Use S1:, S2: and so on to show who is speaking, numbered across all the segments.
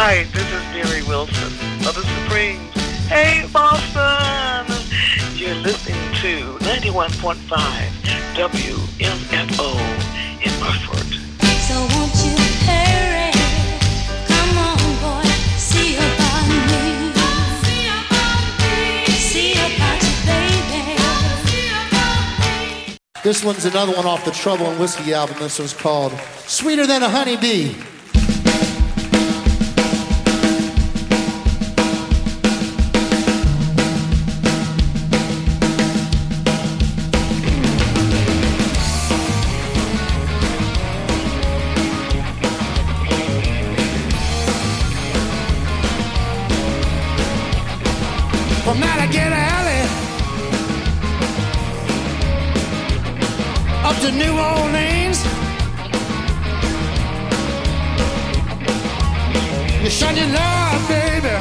S1: Hi, this is Mary Wilson of the Supremes. Hey, Boston! You're listening to 91.5 WMFO in Burford.
S2: So won't you hurry? Come on, boy, see about me. See about you, baby.
S3: This one's another one off the Trouble and Whiskey album. This one's called Sweeter Than a Honeybee.
S4: From Alligator Alley up to New Orleans, you shine your love, baby,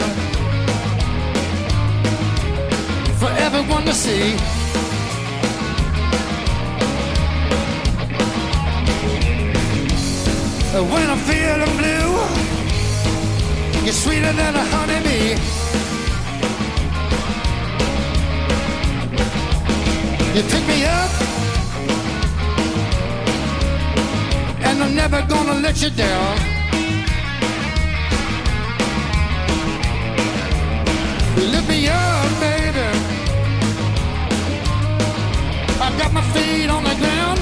S4: for everyone to see. When I'm feeling blue, you're sweeter than a honeybee. You pick me up, and I'm never gonna let you down. You lift me up, baby. I got my feet on the ground.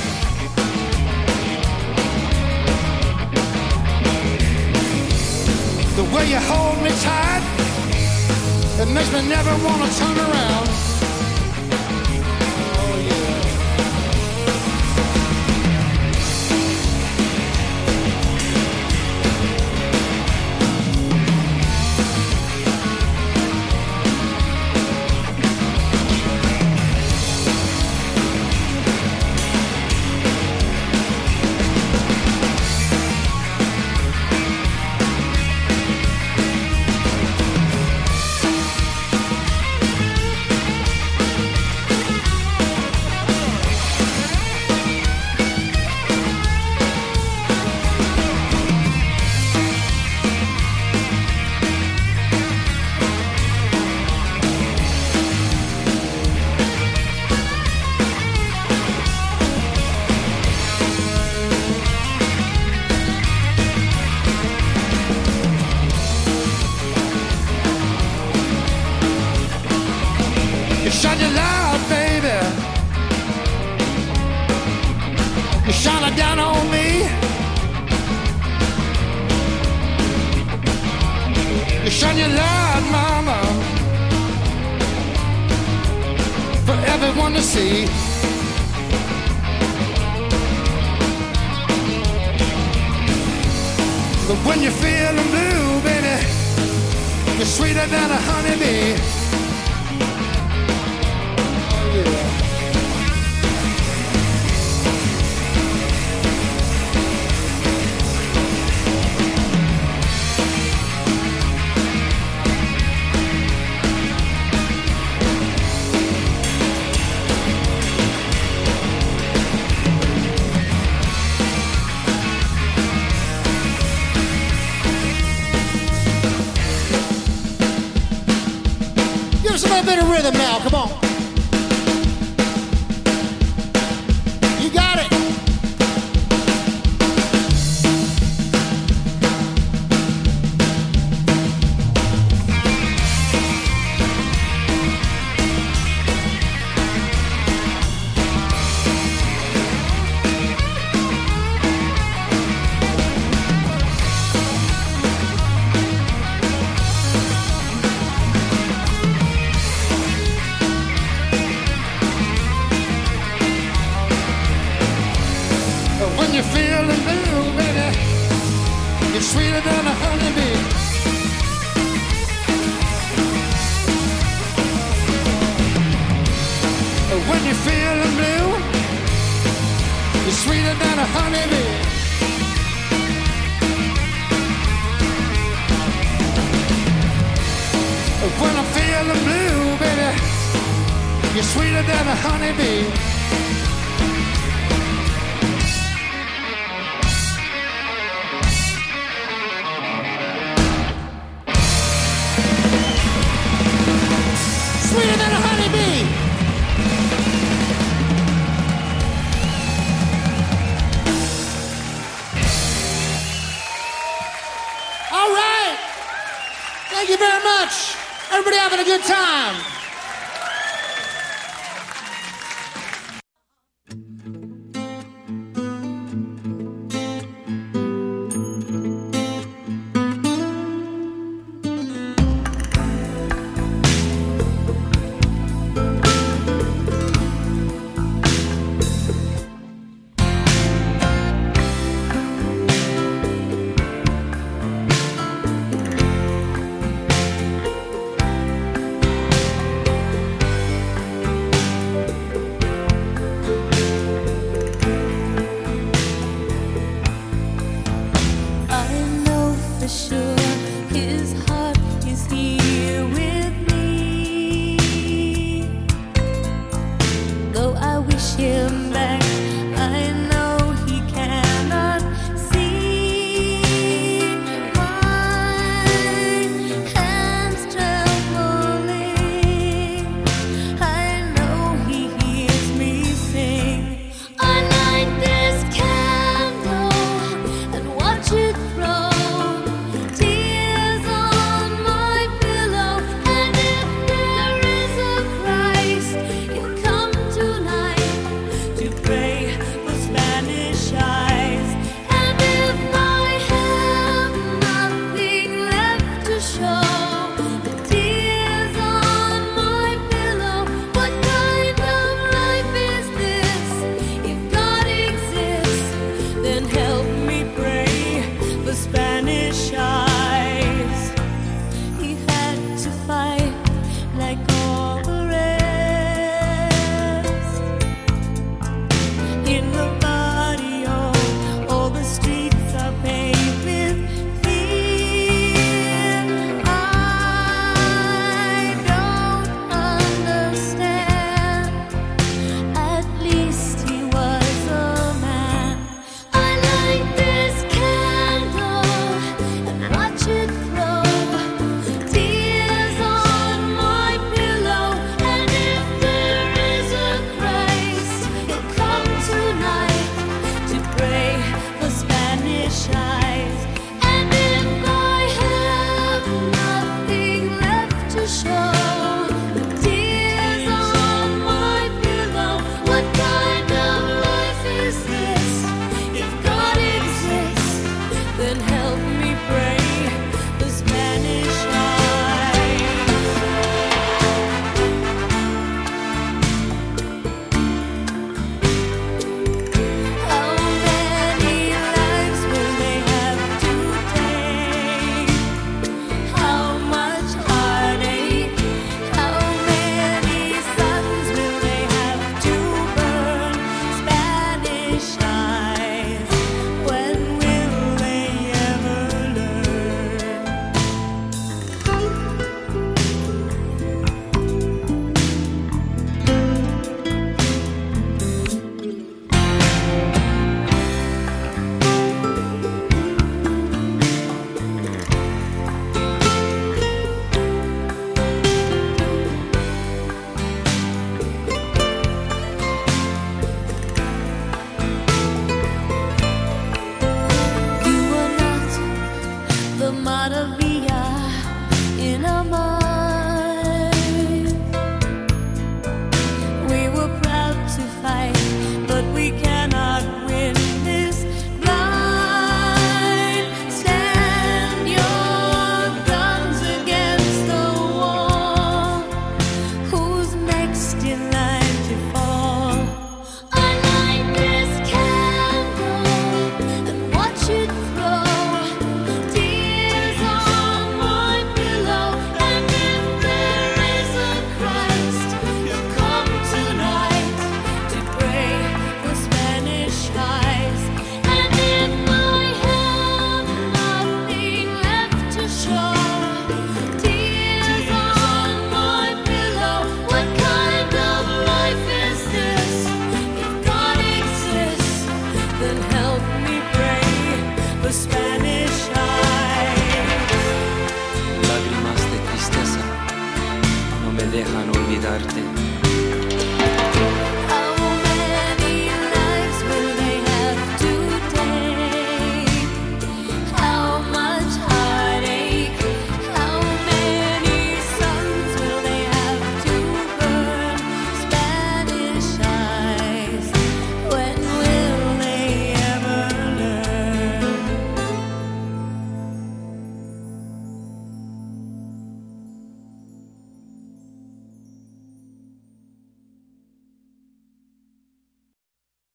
S4: The way you hold me tight, it makes me never wanna turn around. Shine your light, baby. You shine it down on me. You shine your light, mama, for everyone to see. But when you're feeling blue, baby, you're sweeter than a honeybee.
S3: Give us a little bit of rhythm now, come on. You got it.
S4: When you're feeling blue, baby, you're sweeter than a honeybee. When you're feeling blue, you're sweeter than a honeybee. When I'm feeling blue, baby, you're sweeter than a honeybee.
S3: Everybody having a good time?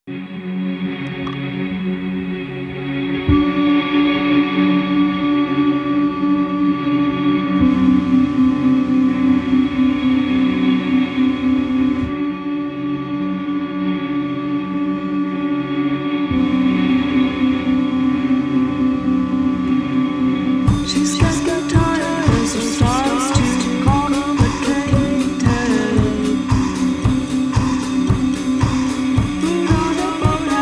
S5: Put on a boat.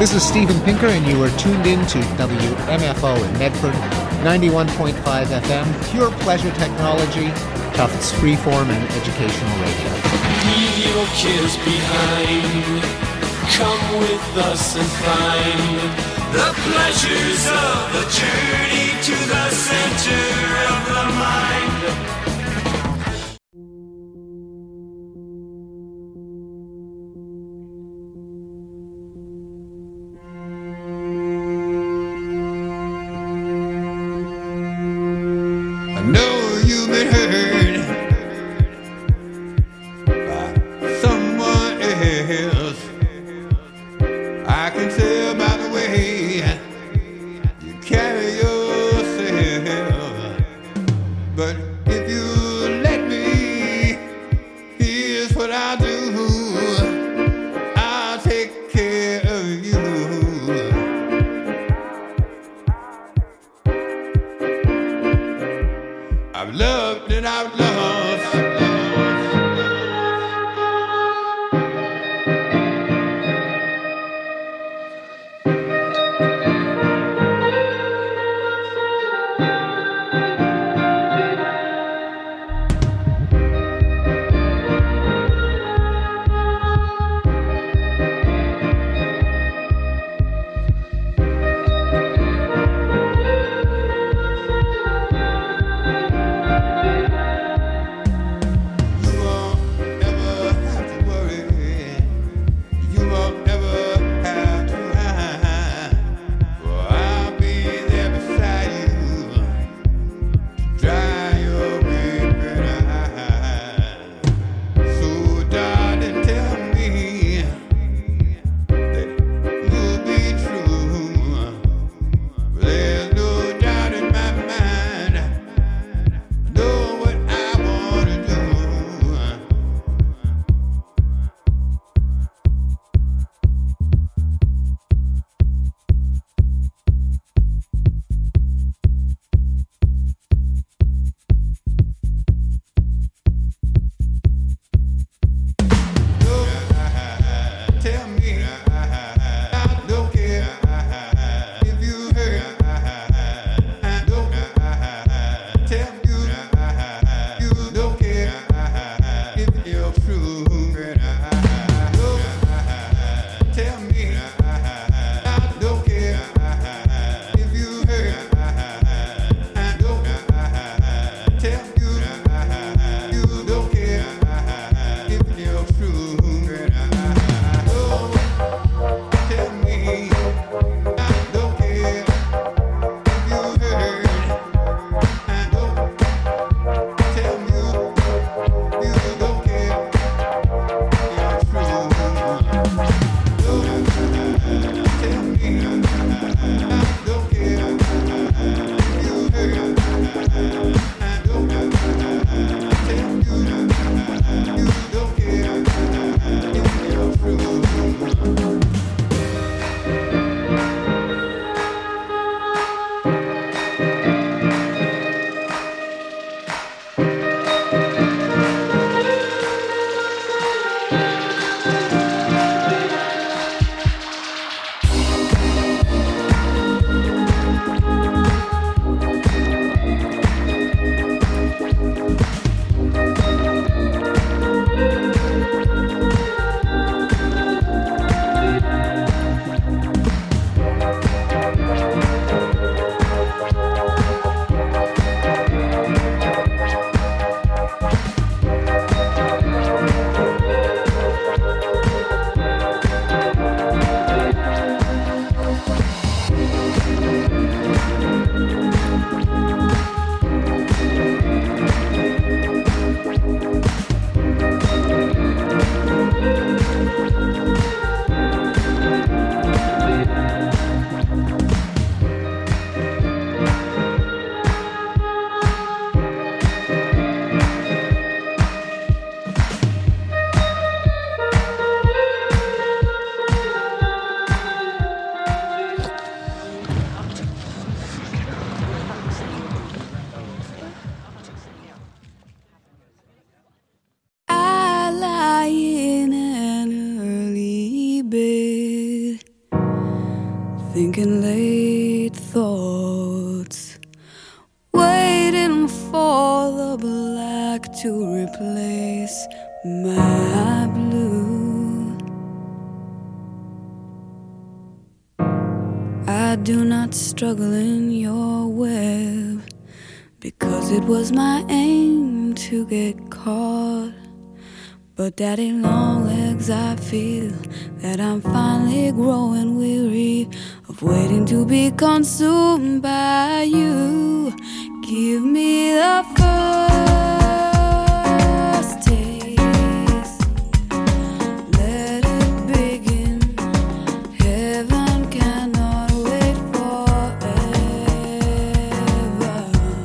S5: This is Steven Pinker, and you are tuned in to WMFO in Medford, 91.5 FM, pure pleasure technology, Tufts freeform and educational radio.
S6: Leave your kids behind. Come with us and find the pleasures of the journey to the center of the mind.
S7: I know you've been hurt by someone else. I can tell by the way you carry yourself. But if you let me, here's what I'll do. I'll take care of you. I've loved and I've lost.
S2: waiting for the black to replace my blue. I do not struggle in your web, because it was my aim to get caught. But daddy long legs, I feel that I'm finally growing weary of waiting to be consumed by you. Give me the first taste, let it begin. Heaven cannot wait forever.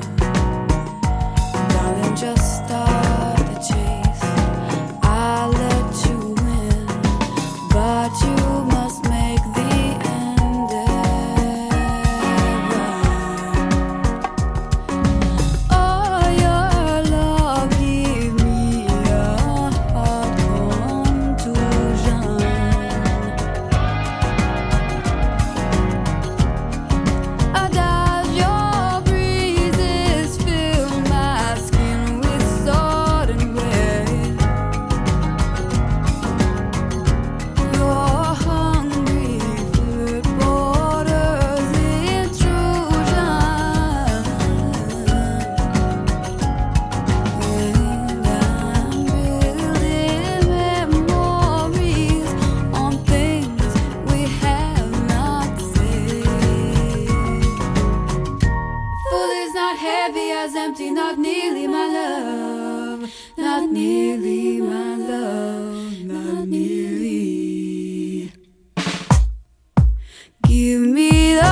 S2: Darling, just start the chase. I'll let you win, but you must make the endeavor. Oh, your love give me a heart contusion. Does your breezes fill my skin with sudden red? Your hungry foot borders intrusion, and I'm building memories on things we have not said. Full is not heavy as empty, not nearly my love, not nearly my love, not nearly. Give me the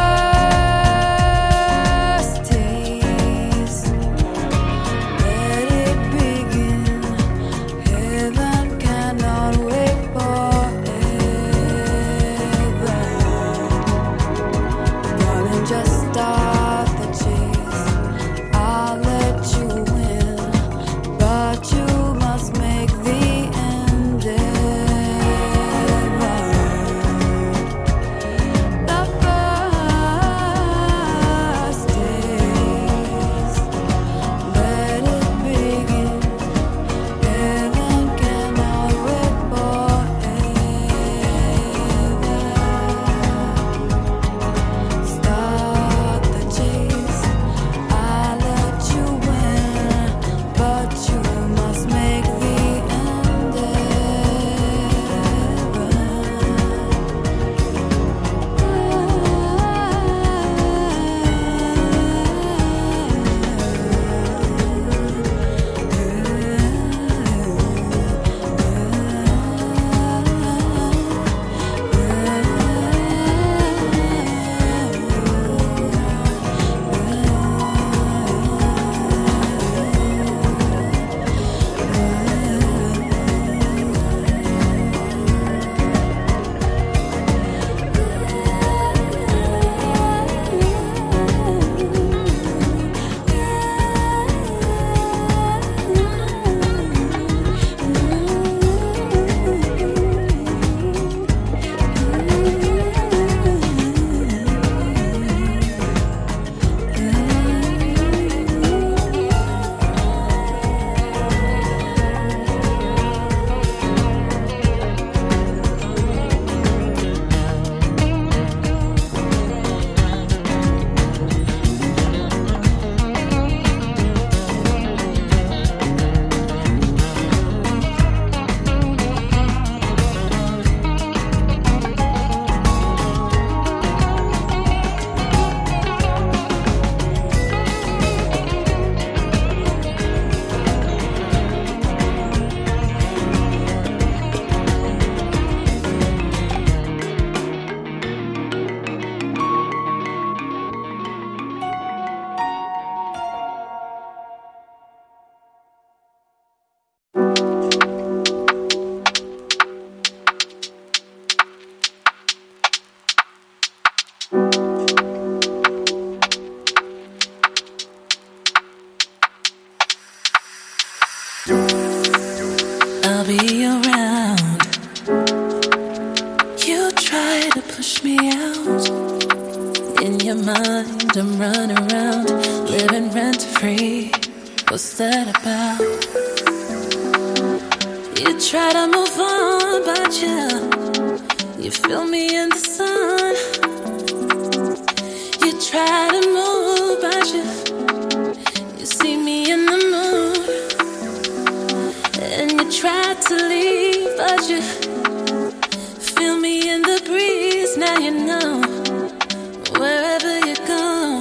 S2: first taste, let it begin. Heaven cannot wait forever. Darling, just start the chase. I'll let you win, but you must make the endeavor. The first taste, let it begin. Heaven cannot wait forever. Start the chase. I'll let you win, but you must make the
S8: be around. You try to push me out. In your mind, I'm running around, living free. What's that about? You try to move on, but you feel me in the sun. You try to move, but you see me in the mood. And you try to leave, but you feel me in the breeze. Now you know, wherever you go,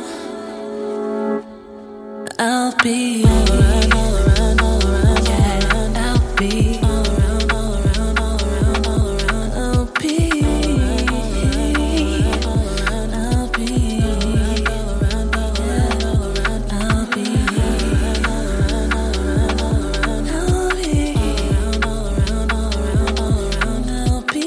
S8: I'll be all around, all around, all around, yeah. I'll be all around, all around, all around, all around. I'll be all around, I'll be all around, all around, all around. I'll be all around, all around, all around. I'll be all around, all around, all around. I'll be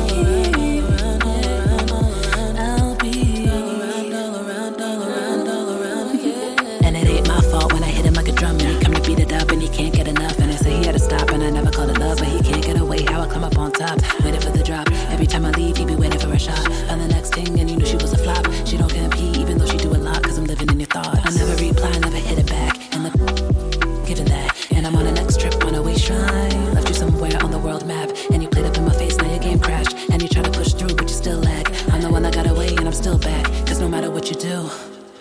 S8: I'll be all around, all around, all around, all around, yeah. And it ain't my fault when I hit him like a drum and he come to beat it up and he can't get enough. And I say he had to stop and I never called it love, but he can't get away. How I climb up on top, waiting for the drop. Every time I leave, he be waiting for a shot. On the next thing, and you knew she was a flop. She don't compete, even though she do a lot, cause I'm living in your thoughts. I never reply, never hit it back. And the given that. And I'm on the next trip on a way shrine. Left you somewhere on the world map, and you played up in my face, now your game crashed. And you try to push through, but you still lag. I'm the one that got away, and I'm still back. Cause no matter what you do,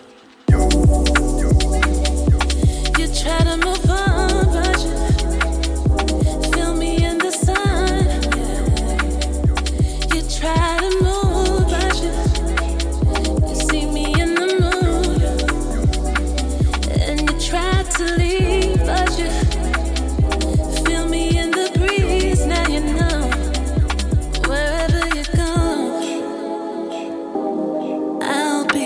S8: you try to move on, but you feel me in the sun. You try to move, but you see me in the mood. And you try to leave, but you feel me in the breeze. Now you know, wherever you go, I'll be.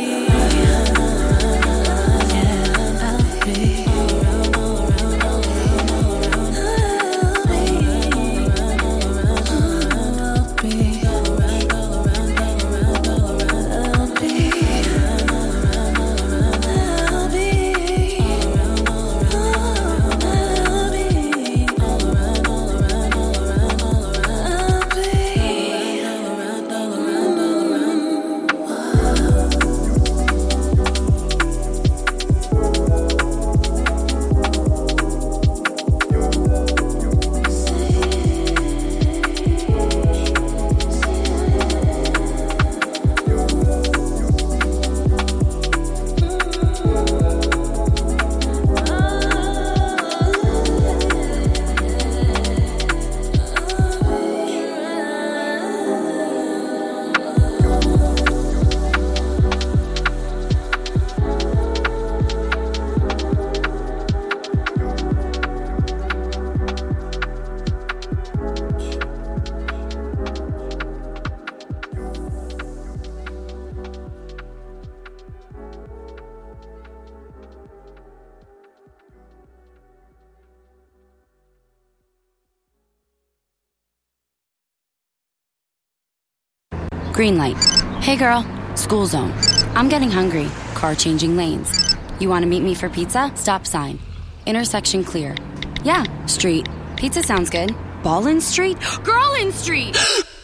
S9: Green light. Hey girl, school zone. I'm getting hungry. Car changing lanes. You want to meet me for pizza? Stop sign. Intersection clear. Yeah, street. Pizza sounds good. Ballin' Street? Girlin' Street!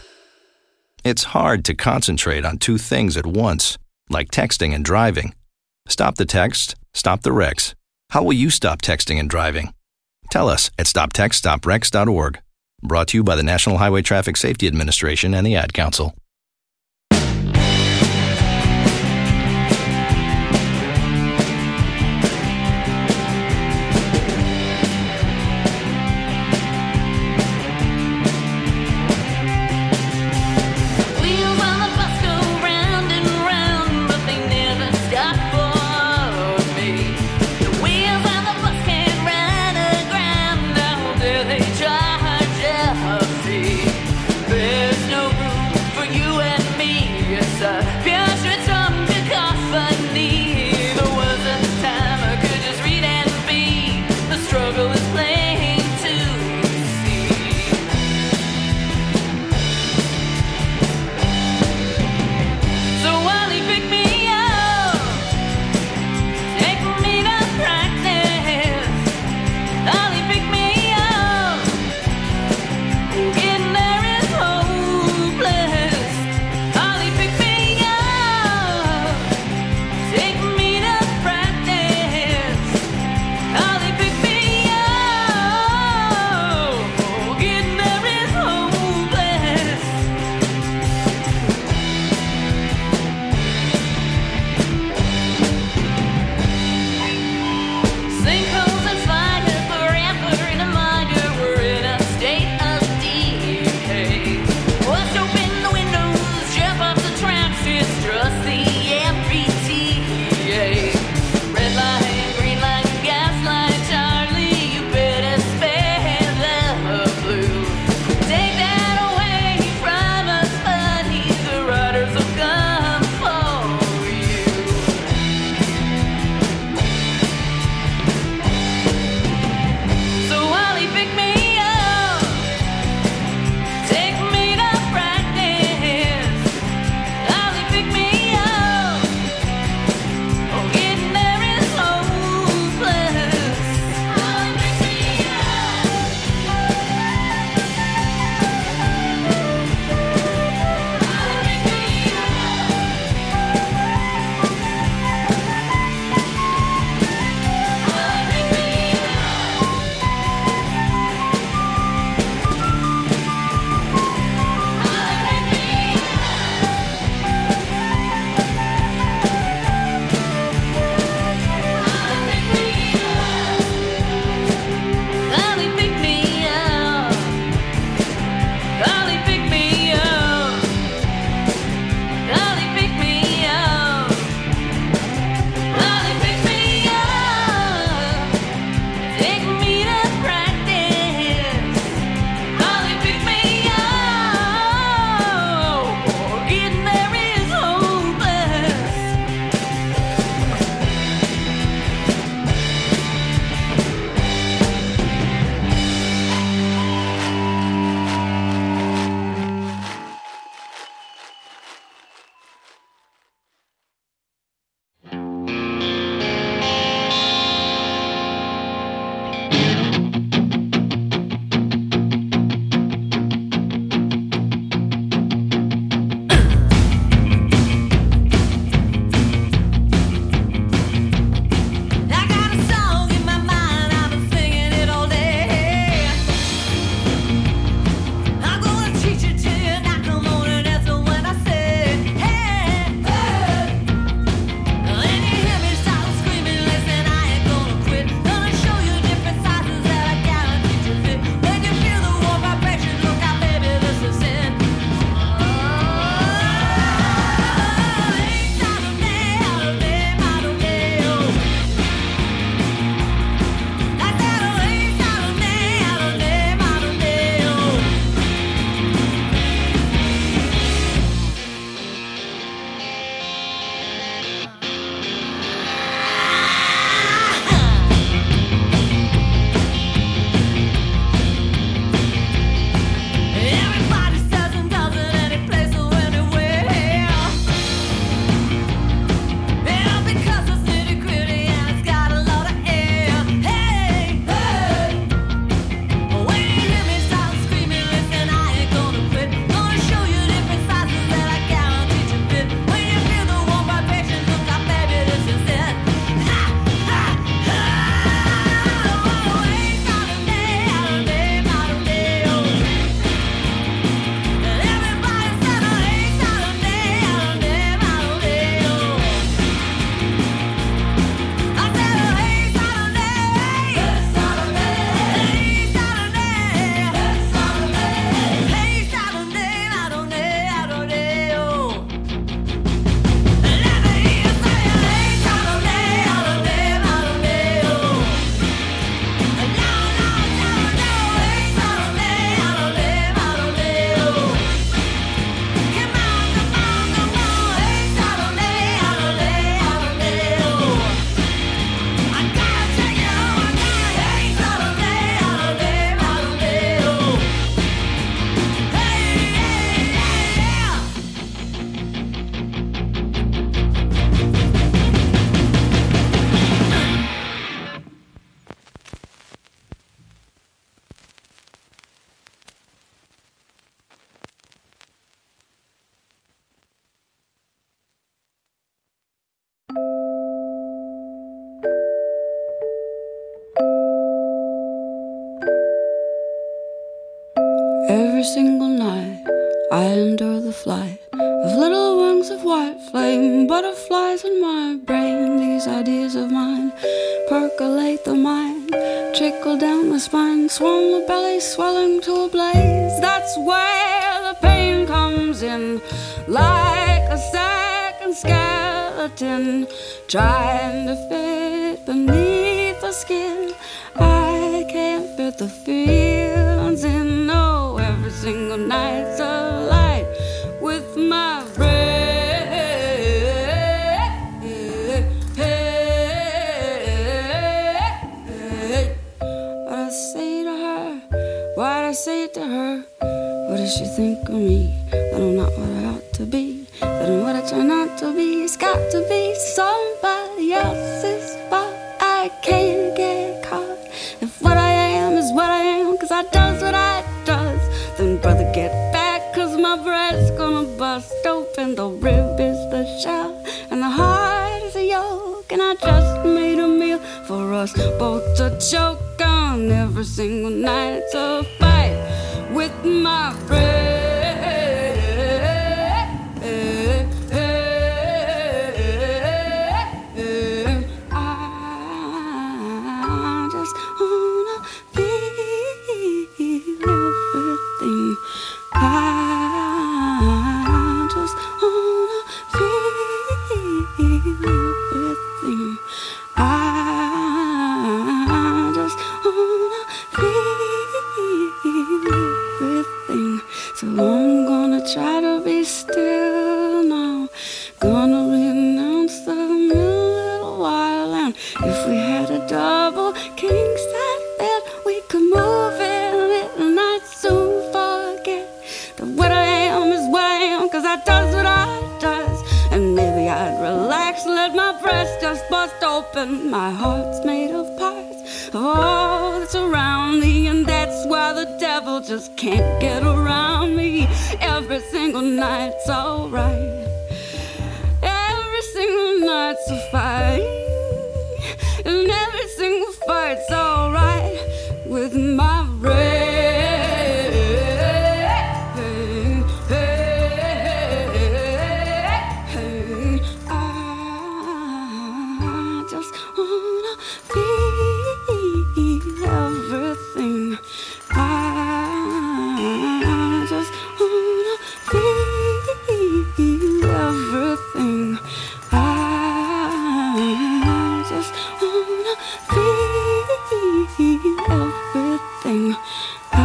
S10: It's hard to concentrate on two things at once, like texting and driving. Stop the text, stop the wrecks. How will you stop texting and driving? Tell us at stoptextstoprex.org. Brought to you by the National Highway Traffic Safety Administration and the Ad Council.
S6: For you
S2: single night I endure the flight of little wings of white flame, butterflies in my brain. These ideas of mine percolate the mind, trickle down the spine, swell the belly, swelling to a blaze. That's where the pain comes in, like a second skeleton trying to fit beneath the skin. I can't fit the feelings in. No, every single night's a light with my brain. What I say to her, what I say to her, what does she think of me? That I'm not what I ought to be, that I'm what I try not to be. It's got to be somebody else's fault. I can't get caught. If what I am is what I am, 'cause I does what I does, then brother get back, 'cause my breast's gonna bust open. The rib is the shell and the heart is a yolk, and I just made a meal for us both to choke on. Every single night it's a fight with my breath. So I'm gonna try to be still now. Gonna renounce the little while. And if we had a double king size bed, we could move in it, and I'd soon forget that what I am is what I am, 'cause I does what I does. And maybe I'd relax, let my breast just bust open. My heart's made of parts of all that's around me, and that's why the devil just can't get around me. Every single night's alright, every single night's a fight, and every single fight's alright with my brain. I just wanna feel everything. I just wanna feel everything. I just wanna feel everything. I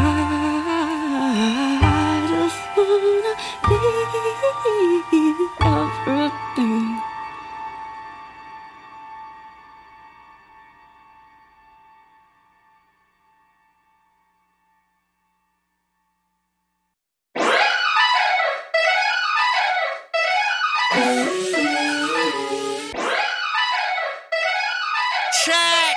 S2: just wanna feel everything.
S11: Check.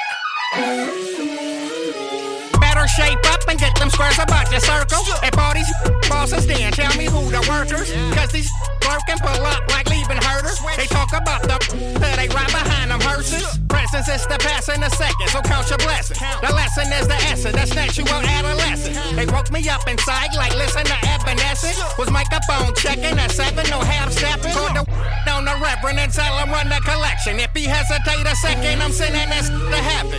S11: Better shape up and get them squares about your circle. At parties, bosses, then tell me who the workers. 'Cause these working pull up like leaving herders. They talk about the they right behind them hearses. Presence is the past in a second, so count your blessings. The lesson is the essence, that's natural adolescence. They woke me up inside like listen to Evanescence. Was microphone checking at 7, no half stepping. Put the on the reverend and tell him run the collection. If he hesitate a second, I'm sending this to heaven.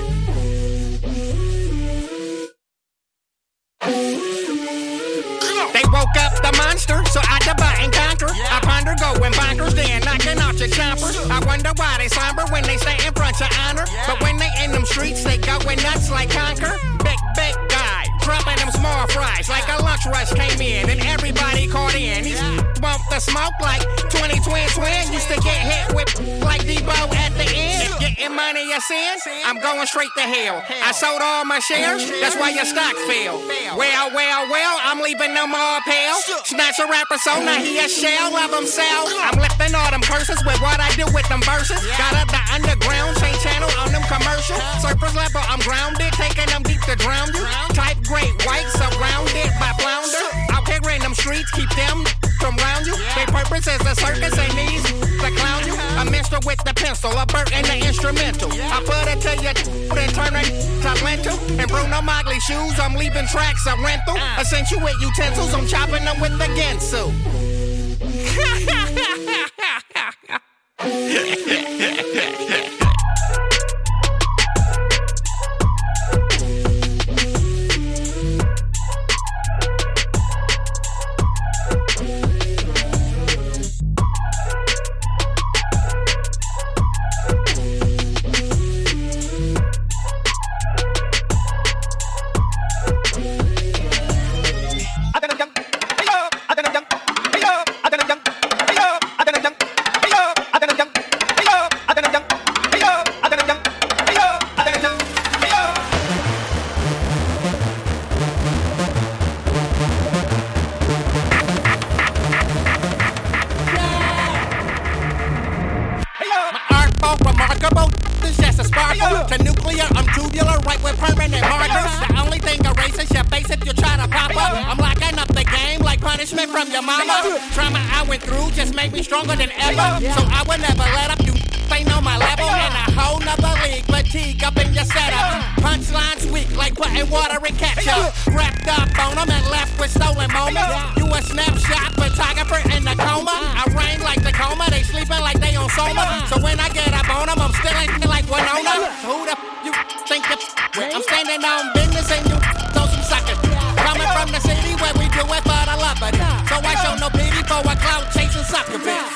S11: They woke up the monster, so I divide and conquer. I ponder going bonkers, then knocking out your chompers. I wonder why they slumber when they stay in front of honor. But when they in them streets, they going nuts like Conquer. Big guy, dropping them small fries like a lunch rush came in and everybody caught in. These bump the smoke like 20 used to get hit with like Debo at the end. If getting money a sin, I'm going straight to hell. I sold all my shares, that's why your stocks fell. Well, I'm leaving them all pale. Snatch a rapper so now he a shell of himself. I'm lifting all them curses with what I do with them verses. Got up the underground, change channel on them commercials. Surface level, I'm grounded, taking them deep to drown you. Type great white, surrounded by flounder. Out here in them streets, keep them from round you. They purpose is a circus, ain't these to clown you. A minstrel with the pencil, a bird in the instrumental. I put it to you, then turn it to lentil. And Bruno Magli shoes, I'm leaving tracks I rent through. Accentuate utensils, I'm chopping them with the Gensu.
S12: Stronger than ever, so I would never let up. You ain't on my level in a whole nother league. Fatigue up in your setup. Punchlines weak like putting water in ketchup. Wrapped up on them and left with stolen moments. You a snapshot photographer in the coma. I reign like the coma. They sleeping like they on Soma. So when I get up on them, I'm still ain't like Winona. Who the you think you with? I'm standing on business and you throw some suckers. Coming from the city where we do it for the love of it. So I show no pity for a clout chasing sucker bitch.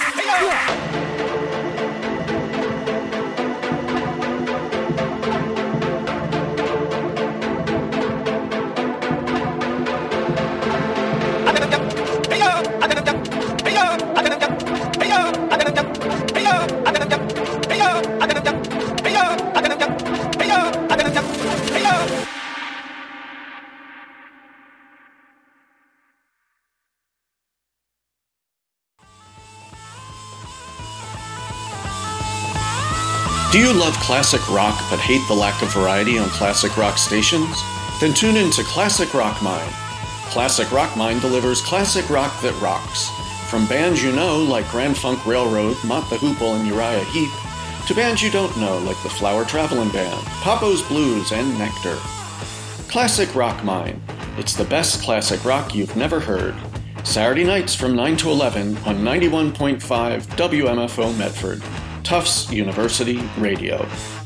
S13: Do you love classic rock but hate the lack of variety on classic rock stations? Then tune in to Classic Rock Mine. Classic Rock Mine delivers classic rock that rocks. From bands you know like Grand Funk Railroad, Mott the Hoople, and Uriah Heep, to bands you don't know like the Flower Traveling Band, Papo's Blues, and Nectar. Classic Rock Mine. It's the best classic rock you've never heard. Saturday nights from 9 to 11 on 91.5 WMFO Medford. Tufts University Radio.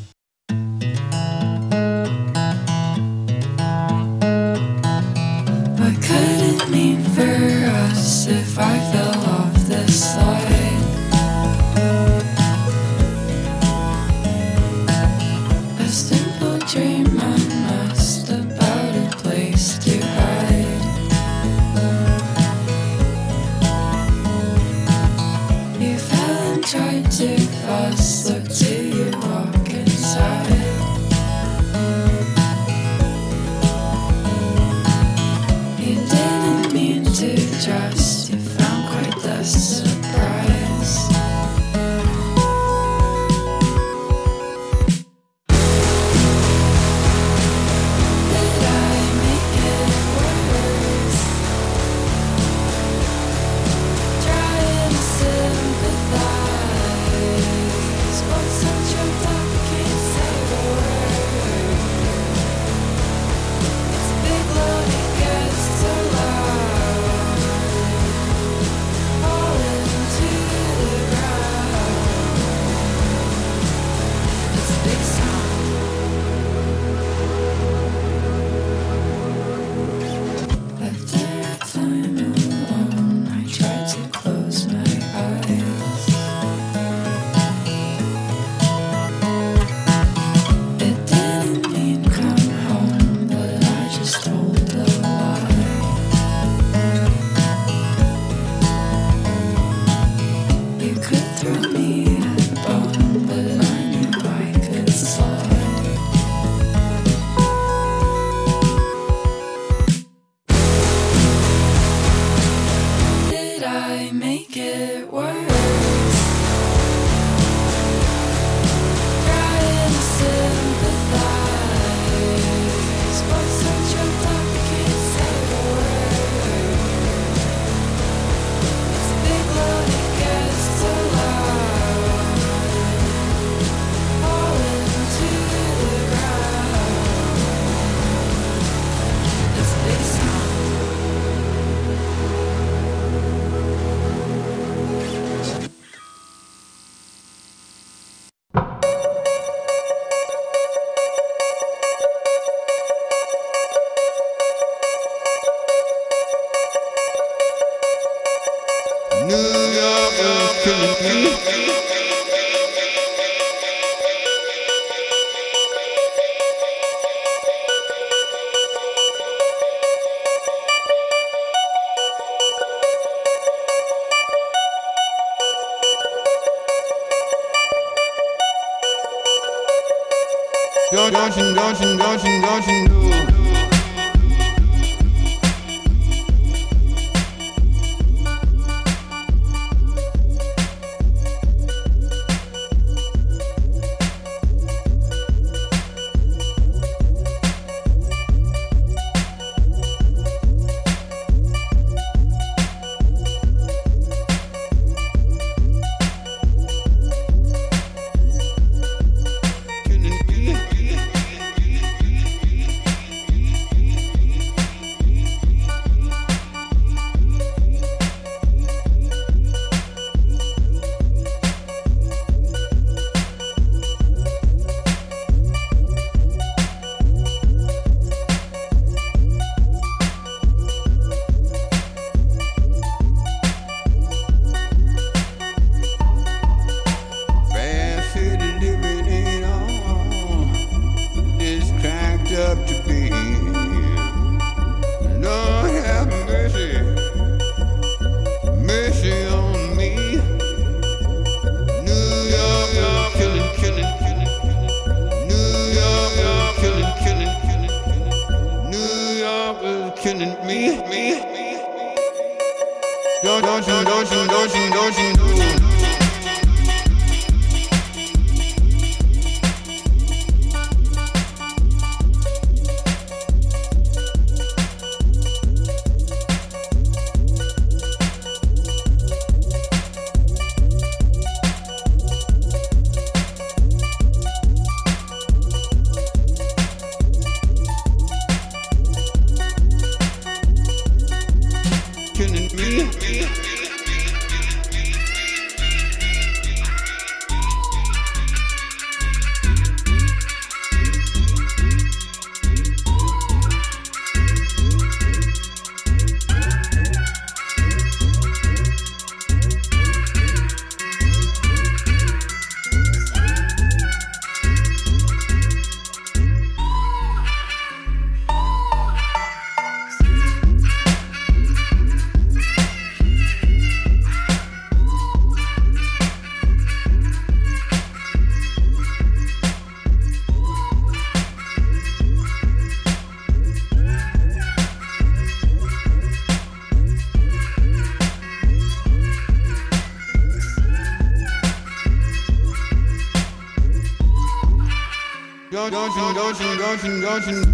S2: I couldn't mean for us if I fell off this slide. A simple dream I must about a place to hide. You fell and tried to fast, look till you walk inside. You didn't mean to trust, you found quite the surprise.
S7: Don't you know? Don't you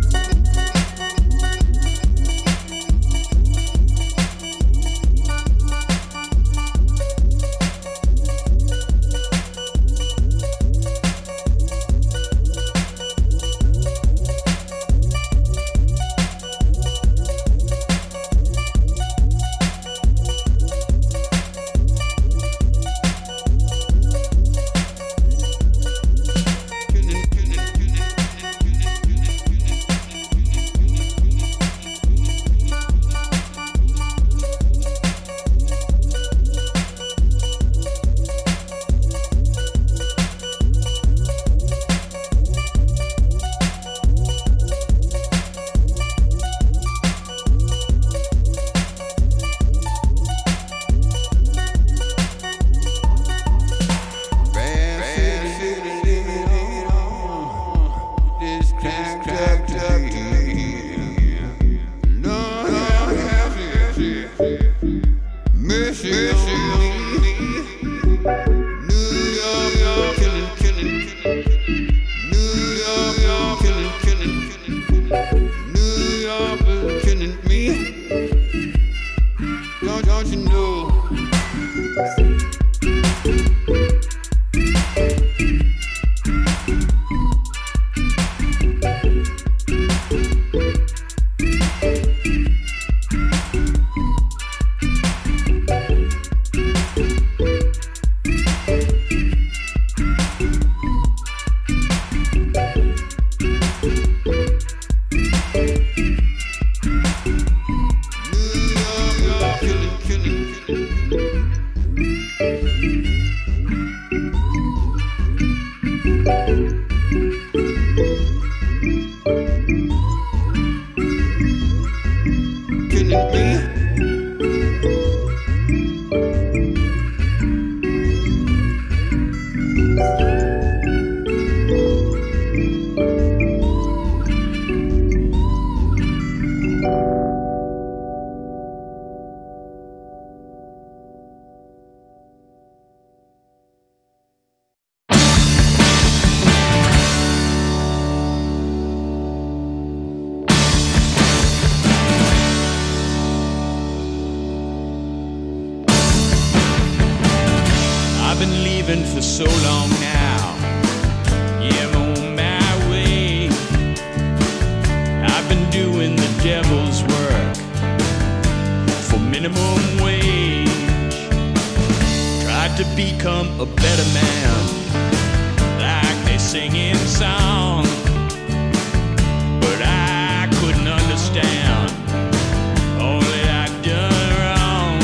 S6: for so long now. Yeah, I'm on my way. I've been doing the devil's work for minimum wage. Tried to become a better man, like they sing in song, but I couldn't understand all that I'd done wrong.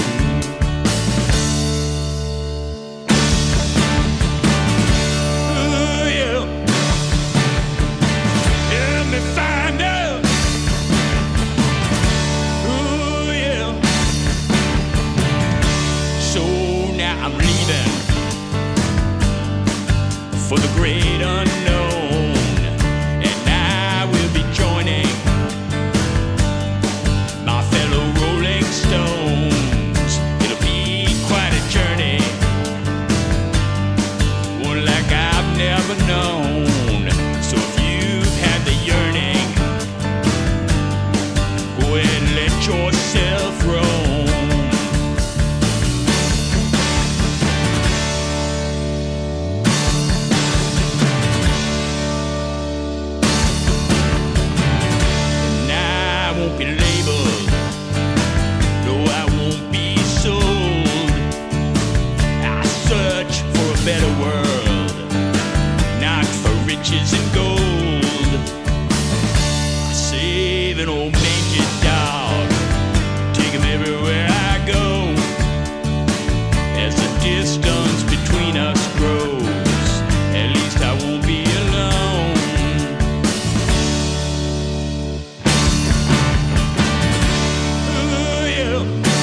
S6: Ooh, yeah. Let me find out. Ooh, yeah. So now I'm leaving for the great unknown, and I will be joining my fellow Rolling Stones. It'll be quite a journey, one like I've never known. So if you've had the yearning, go ahead and let yourself roam. And I won't be labeled, no, I won't be sold. I search for a better world, not for riches and gold. I save an old mangy dog, take him everywhere I go. As the distance between us grows, at least I won't be alone. Ooh, yeah.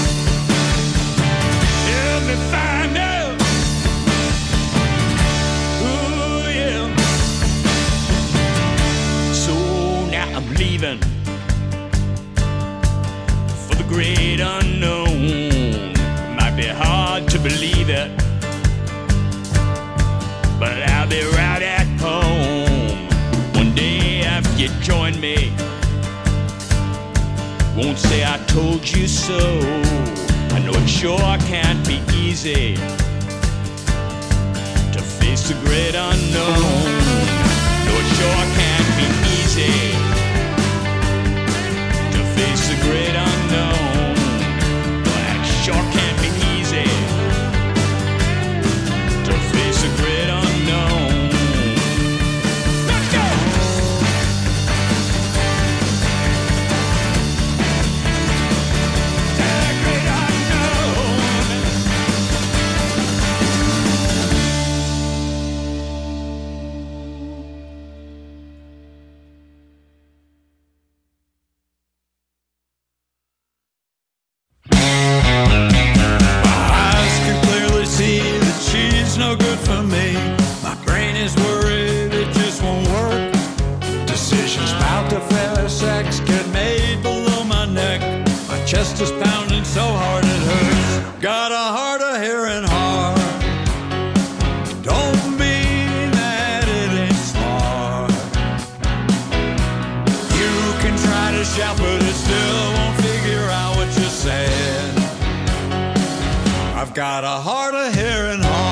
S6: Let me find out. Ooh, yeah. So now I'm leaving for the great unknown. Might be hard to believe it, but I'll be right at home one day after you join me. Won't say I told you so. I know it sure can't be easy to face the great unknown. No, it sure can't be easy to face the great unknown. No, it sure can't be easy to face the great unknown. Let's go! The great unknown.
S14: Eyes can clearly see that she's no good for me. My brain is worried it just won't work. Decisions about the fair sex get made below my neck. My chest is pounding so hard it hurts. Got a heart of hearing hard. Don't mean that it ain't smart. You can try to shout, but it still won't figure out what you're saying. I've got a heart of hearing hard.